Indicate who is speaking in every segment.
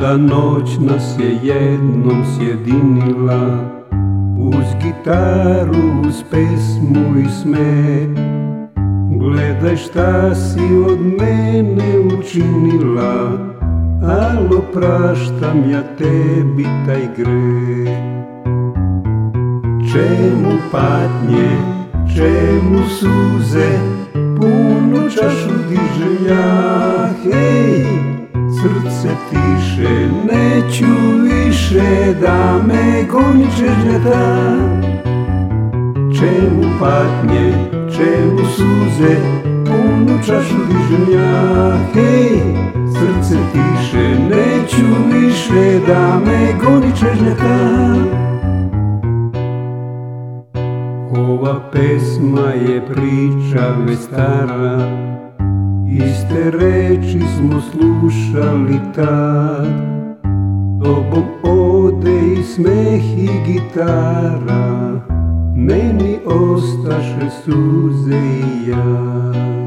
Speaker 1: Mlada noć nas je jednom sjedinila, uz gitaru, uz pesmu i smeh. Gledaj šta si od mene učinila, al opraštam ja tebi taj greh. Čemu patnje, čemu suze, punu čašu dižem ja, hej. Srce tiše, neću više da me goni čežnjeta. Čemu patnje, čemu suze, punu čašu dižem ja, hej. Srce tiše, neću više da me goni čežnjeta. Ova pesma je priča već stara, iste reči smo slušali tad. Tobom ode i smeh i gitara, meni ostaše suze i ja.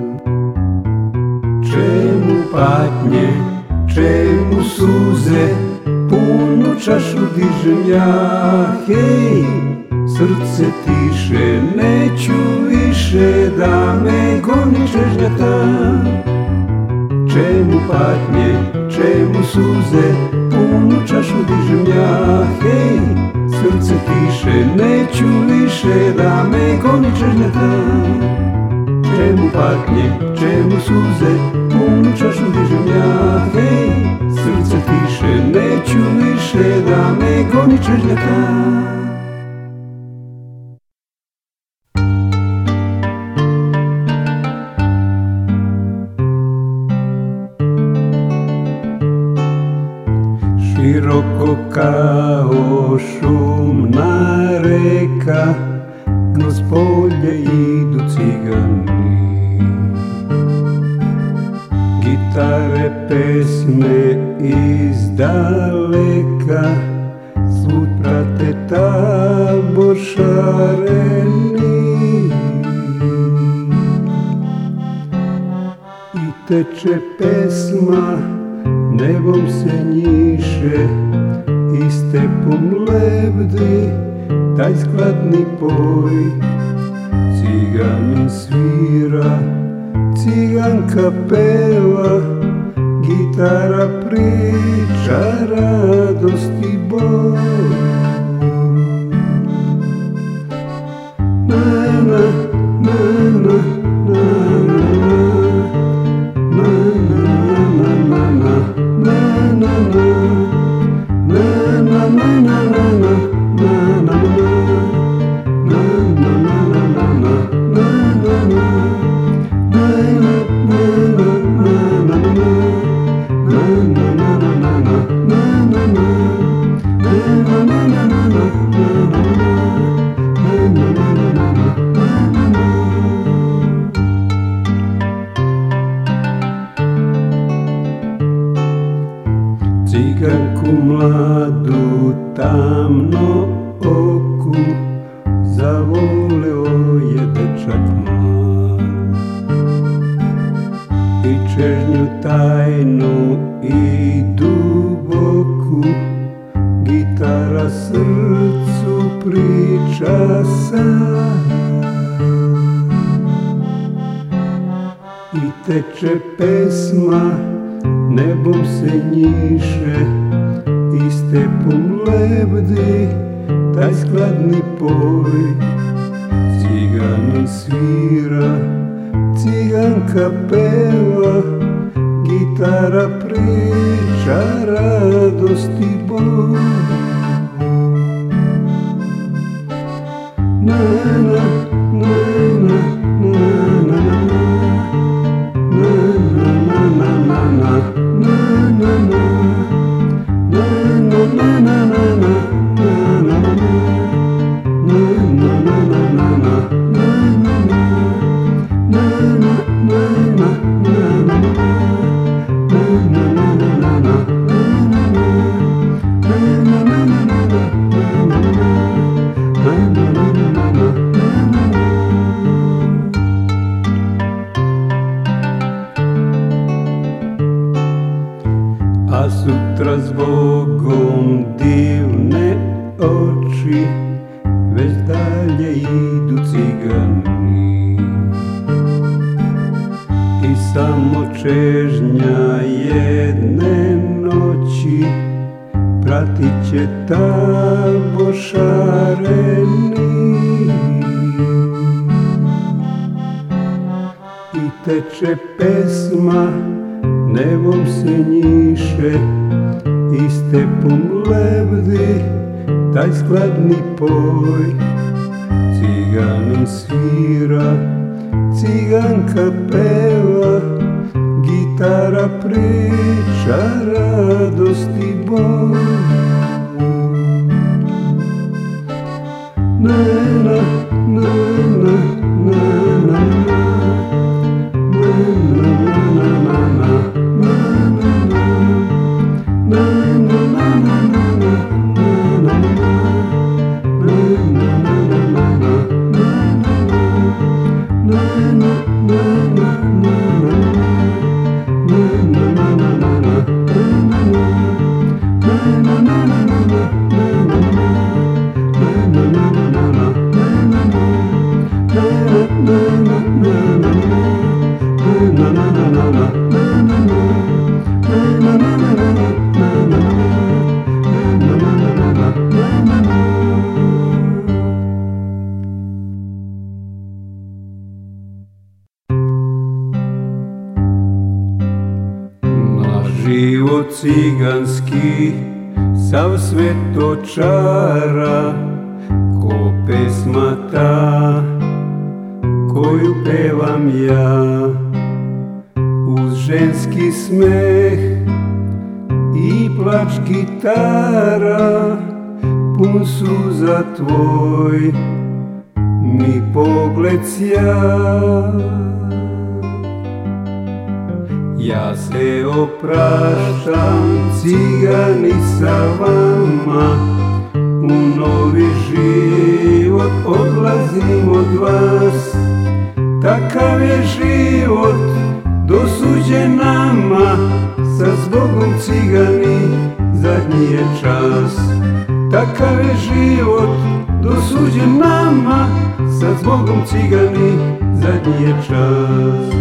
Speaker 1: Čemu patnje, čemu suze, punu čašu dižem ja, hej. Srce tiše, neću više da me goni čežnjata. Čemu patnje, čemu suze, punu čašu dižem ja, hej. Srce tiše, neću više da me goni čežnjata. Čemu patnje, čemu suze, punu čašu dižem ja, hej. Srce tiše, neću više da me goni čežnjata. Široko kao šumna reka, kroz polje idu cigani. Gitare, pesme iz daleka, svud prate tabor šareni. I teče pesma, nebom se njiše, i stepom lebdi taj skladni poj. Ciganin svira, ciganka peva, gitara priča radost i boj. Na na na na na Ciganku mladu tamno oku zavoleo je dečak mlad. I čežnju tajnu i duboku gitara srcu priča sad. I teče pesma, nebom se njiše, i stepom lebdi taj skladni poj. Ciganin svira, ciganka peva, gitara priča radost i boj. Na na na na na a sutra zbogom divne oči već dalje idu cigani. I samo čežnja jedne noći pratit će tabor šareni. I teče pesma, nebom se njiše, i stepom lebdi taj skladni poj. Ciganin svira, ciganka peva, gitara priča radost i bol. Na na na na na na život ciganski sav sveto čara, ko pesma ta koju pevam ja, uz ženski smeh i plač gitara, pun suza tvoj mi pogled sja. Ja se opraštam cigani sa vama, u novi život odlazim od vas. Takav je život dosuđen nama, sa zbogom cigani zadnji je čas. Takav je život dosuđen nama, sa zbogom cigani zadnji je čas.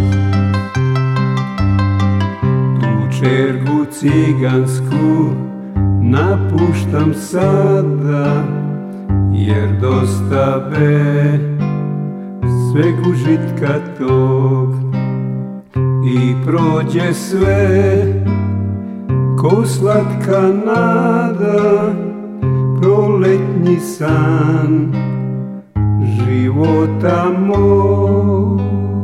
Speaker 1: Čergu cigansku napuštam sada, jer dosta be sveg užitka tog. I prođe sve ko slatka nada, proletnji san života mog.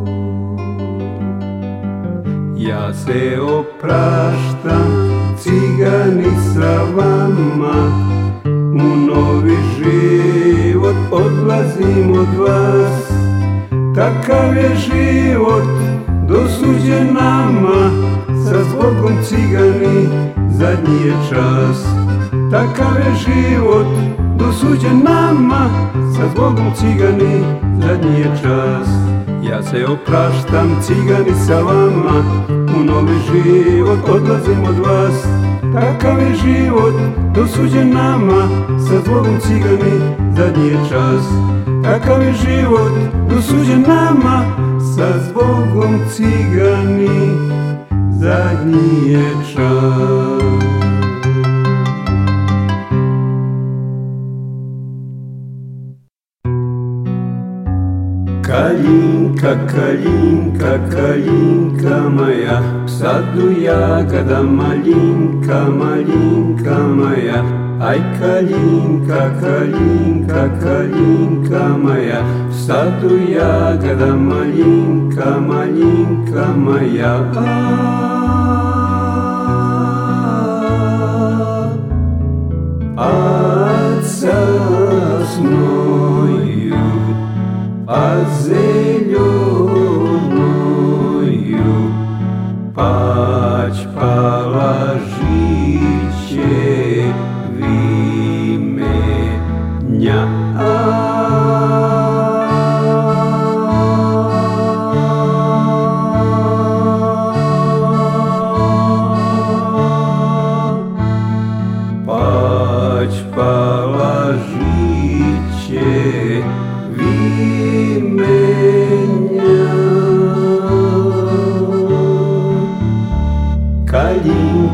Speaker 1: Ja se opraštam cigani sa vama, u novi život odlazim od vas. Takav je život dosuđen nama, sa zbogom cigani zadnji je čas. Takav je život dosuđen nama, sa zbogom cigani zadnji je čas. Ja se opraštam cigani sa vama, u novi život odlazim od vas. Takav je život dosuđen nama, sa zbogom cigani zadnji je čas. Takav je život dosuđen nama, sa zbogom cigani zadnji je čas. Kaljinka, kaljinka, kaljinka moja, v sadu jagada malinka, malinka moja. Aj kaljinka, kaljinka, kaljinka moja, v sadu jagada malinka, malinka moja. Aca snoju, a zeljonoju, pać palažiće vimenja.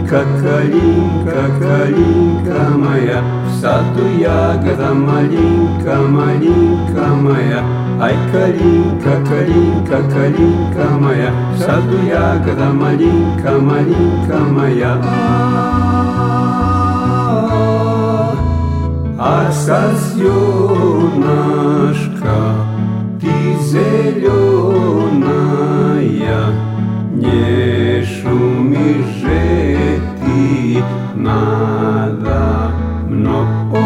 Speaker 1: Kalinka, kalinka, kalinka moja, w sadu jagada malinka, malinka moja. Aj kalinka, kalinka, kalinka moja, w sadu jagada malinka, malinka moja. A sazionaška, ti zeljona ja, nie šumi žeti nada mno.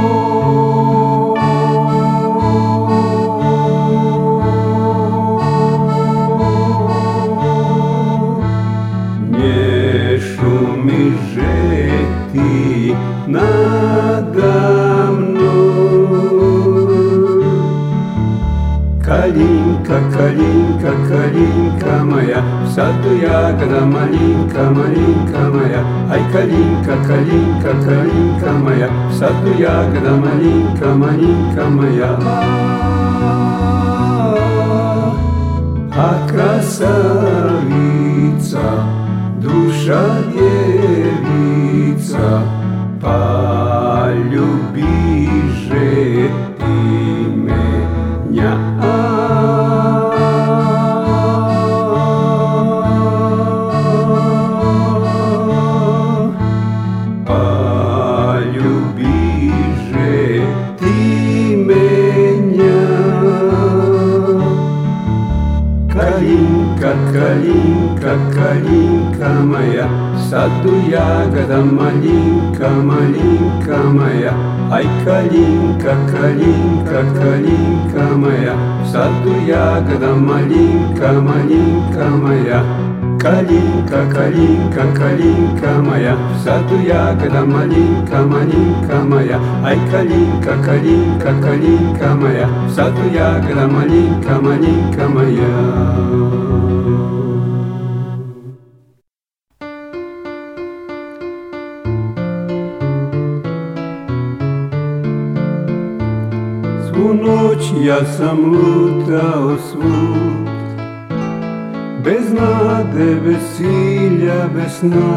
Speaker 1: Nie šumi žeti nada mno. Kalinka, kalinka, kalinka moja, w sadu jagada malinka, malinka moja. Aj kalinka, kalinka, kalinka moja, w sadu jagada malinka, malinka moja. A krasavica, duša djevica, pa ljubiže imenja. Kalinka, kalinka moja, w sadu jagada malinka, malinka moja. Aj kalinka, kalinka, kalinka moja, w sadu jagada malinka, malinka moja. Kalinka, kalinka, kalinka moja, w sadu jagada malinka, malinka moja. Aj kalinka, kalinka, kalinka moja, w sadu jagada malinka, malinka moja. Svu noć ja sam lutao svud, bez nade, bez cilja, bez sna,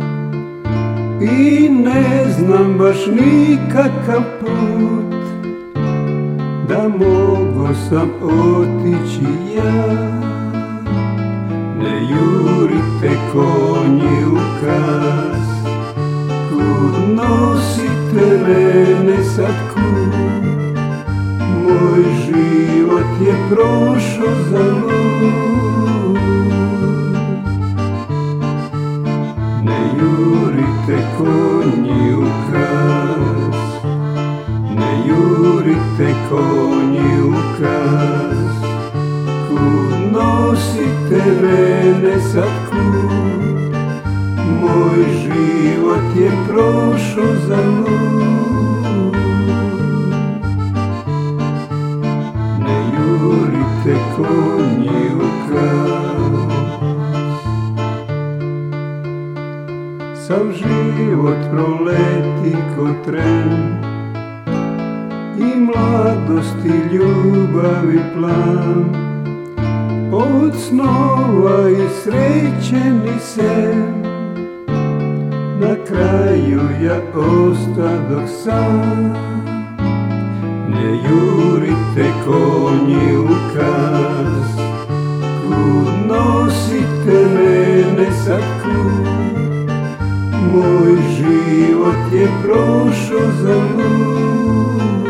Speaker 1: i ne znam baš nikakav put da mogo sam otići ja. Ne jurite konji u kas, kud nosite mene sad kud? Moj život je prošao zalud. Ne jurite konji u kas, ne jurite konji u kas, kud nosite mene sad kud? Moj život je prošao zalud. Jurite konji u kas. Sav život proleti ko tren, i mladost i ljubav i plan, od snova i srećeni sen. Na kraju ja ostadoh sam. Ne jurite konji u kas, kud nosite mene sad kud? Moj život je prošao zalud.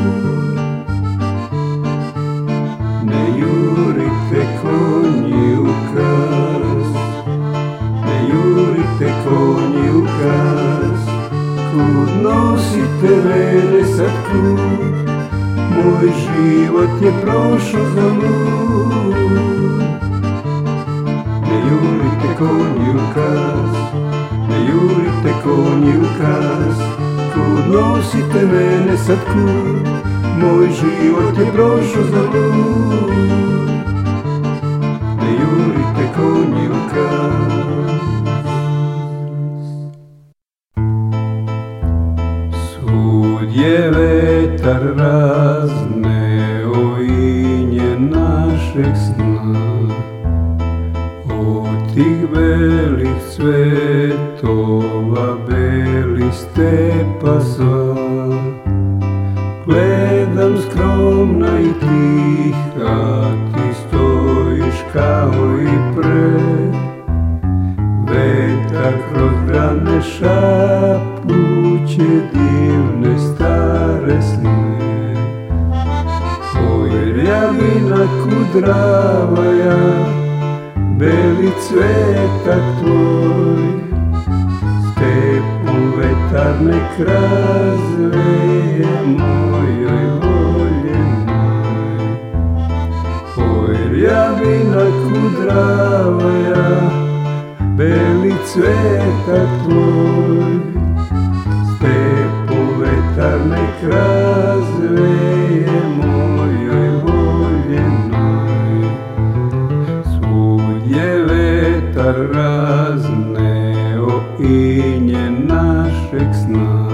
Speaker 1: Ne jurite konji u kas, ne jurite konji u kas, kud nosite mene sad kud? Moj život je prošao zalud. Ne jurite konji u kas, ne jurite konji u kas, kud nosite mene sad kud? Moj život je prošao zalud. Ne jurite konji u kas. Svud je vetar razneo inje našeg sna, od tih belih cvetova ova beli stepa sva. Gledam skromna i tiha, ti stojiš kao i pre. Vetar kroz grane šapuće divne stare snove. Oj, rjavina kudravaja, beli cvetak tvoj, stepu vetar nek razveje mojoj voljenoj. Oj, rjavina kudravaja, beli cvetak tvoj, stepu vetar nek razveje mojoj voljenoj. Svud je vetar razneo inje našeg sna,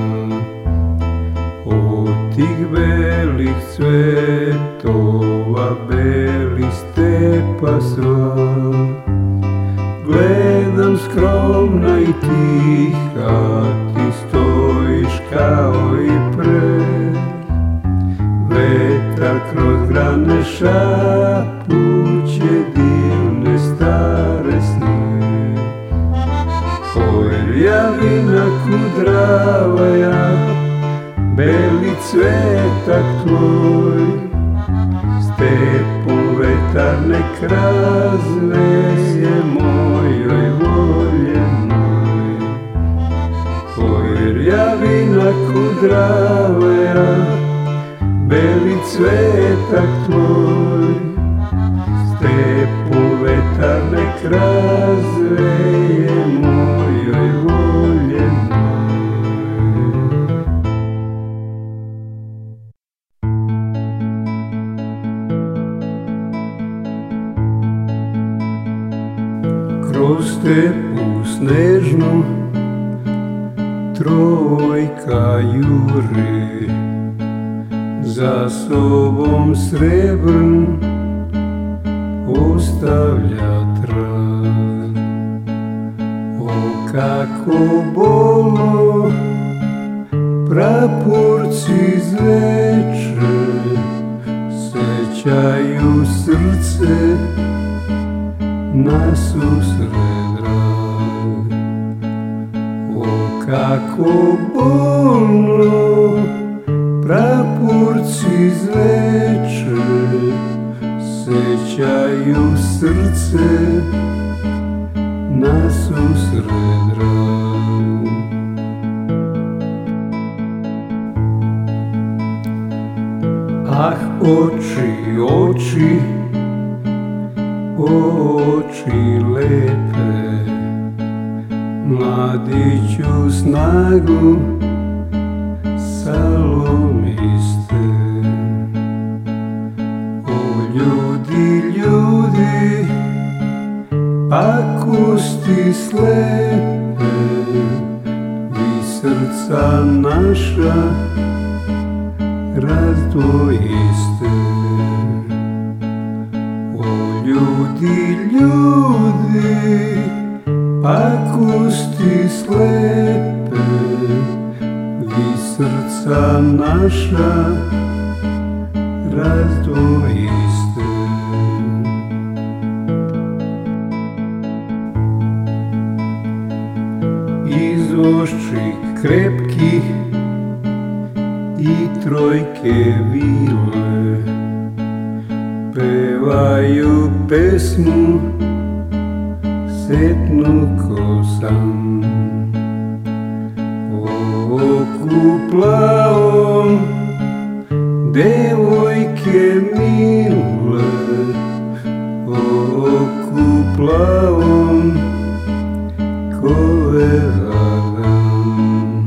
Speaker 1: od tih belih cvetova beli stepa sva. Gledam skromna i tiha, ti stojiš kao i pre. Vetar kroz grane šapuće divne stare sne. Oj, rjavina kudravaja, beli cvetak tvoj, stepu vetar nek razveje mojoj voljenoj. Oj, rjavina kudravaja, beli cvetak tvoj, stepu vetar nek razveje mojoj voljenoj. Kroz stepu snežnu trojka jure, za sobom srebrn ostavlja trag. O, kako bolo praporci zveče, sećaju srce na susret drag. O, kako bolno praporci zveče, sećaju srce na susret drag. Ah, oči, oči, oči lepe, mladiću snagu salomiste. O, ljudi, ljudi, pakosti slepe, vi srca naša razdvojiste. O, ljudi, ljudi, pakosti slepe, vi srca naša razdvojiste. Iz oči krepkih i trojke vile pevaju pesmu setnu ko san. O, oku plavom devojke mile, o, oku plavom ko velan.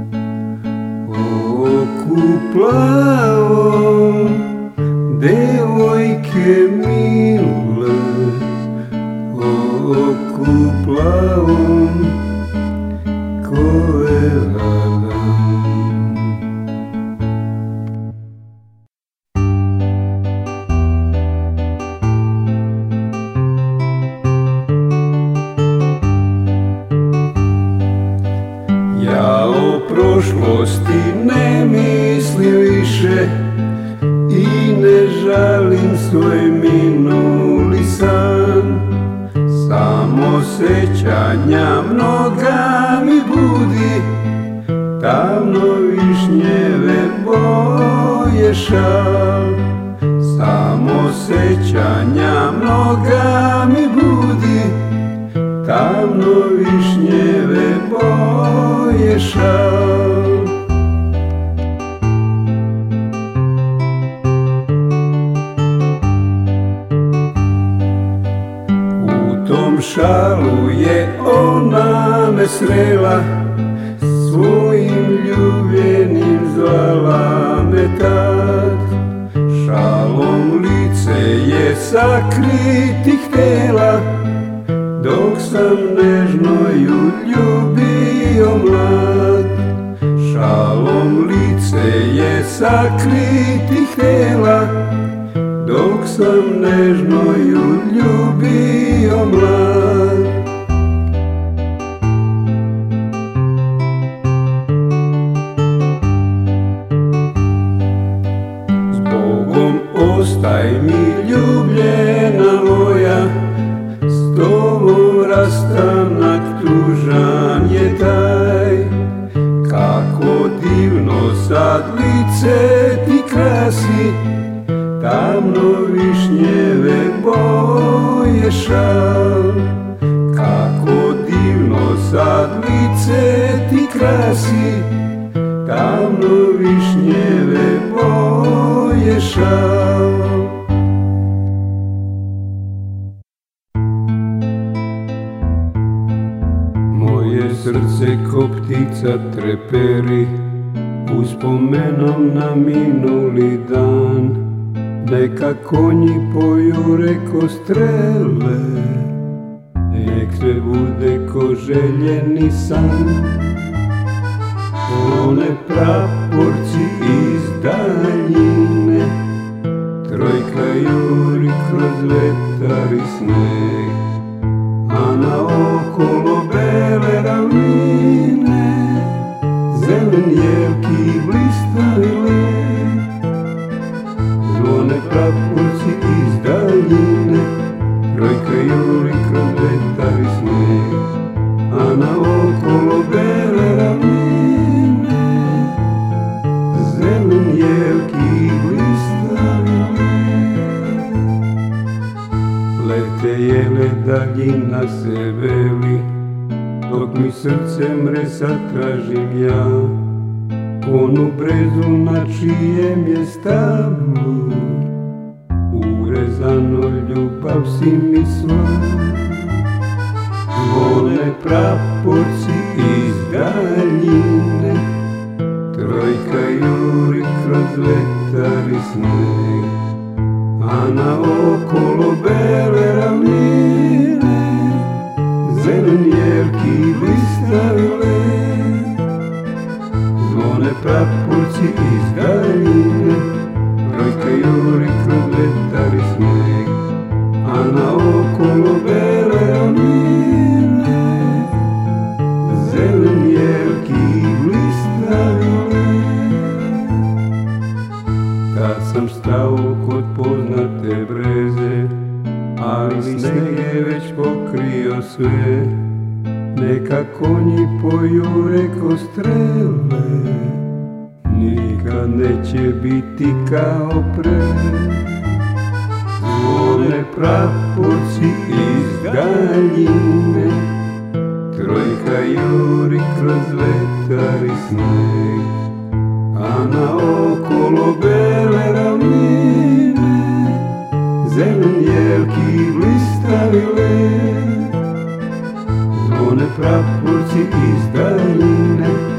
Speaker 1: O, oku plavom devojke mile, o, oku plavom ko velan. Ja o prošlosti ne mislim više i ne žalim svoj minuli san. Samo sećanja mnoga mi budi, tamno višnjeve boje šal. Samo sećanja mnoga mi budi, tamno višnjeve boje šal. U tom šalu je ona me srela, svojim ljubljenim zvala me tad. Šalom lice je sakriti htjela, dok sam nežno ju ljubio mlad. Šalom lice je sakriti htjela, dok sam nežno ju ljubio mlad. Zbogom ostaj mi ljubljena moja, s tobom rastanak tužan je taj. Kako divno sad lice ti krasi, tamno višnjeve boje šal. Kako divno sad lice ti krasi, tamno višnjeve boje šal. Moje srce ko ptica treperi, uspomenom na minuli dan. Neka konji pojure ko strele, nek sve bude ko željeni san. One praporci iz daljine, trojka juri kroz vetar i sneg. A naokolo bele ravnine, zelen jelki blistavi led. Zvone praporci iz daljine, trojka juri kroz vetar i sneg. A naokolo bele ravnine, zelen jelki blistavi led. Lete jele, daljina se veli, dok mi srce mresa tražim ja. Onu brezu na čijem je stablu, urezano ljubav si mi sva. Zvone praporci iz daljine, trojka juri kroz vetar i sneg. A naokolo bele ravnine, zelen jelki blistavi led. Zvone praporci iz daljine, trojka juri kroz vetar i sneg. A naokolo bele ravnine, zelen jelki blistavi led. Tad sam stao kod poznate breze, ali sneg je već pokrio sve. Neka konji pojure ko strele, nikad neće biti kao pre. Zvone praporci iz daljine, trojka juri kroz vetar i sneg. A naokolo bele ravnine, zelen jelki blistavi led. Zvone praporci iz daljine,